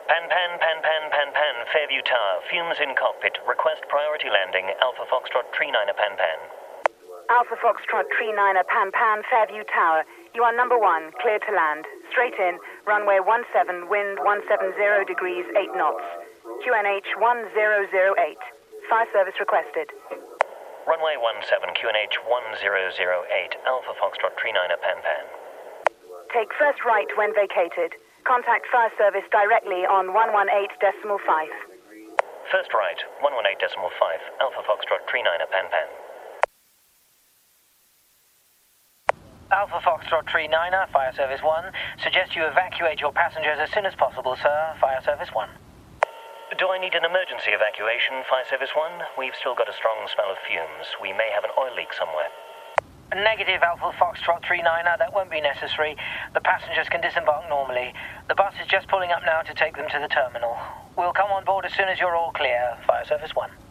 Pan, Fairview Tower. Fumes in cockpit. Request priority landing. Alpha Foxtrot Tree 9er Pan. Alpha Foxtrot Tree 9er Pan, Fairview Tower. You are number 1, clear to land. Straight in, runway 17, wind 170 degrees, 8 knots. QNH 1008. Fire service requested. Runway 17, QNH 1008. Alpha Foxtrot Tree 9er Pan. Take first right when vacated. Contact fire service directly on 118.5. First right, 118.5. Alpha Foxtrot Tree 9er Pan. Alpha Foxtrot Tree 9er, Fire Service 1. Suggest you evacuate your passengers as soon as possible, sir. Fire Service 1. Do I need an emergency evacuation, Fire Service 1? We've still got a strong smell of fumes. We may have an oil leak somewhere. Negative, Alpha Foxtrot 3 9er. That won't be necessary. The passengers can disembark normally. The bus is just pulling up now to take them to the terminal. We'll come on board as soon as you're all clear, Fire Service 1.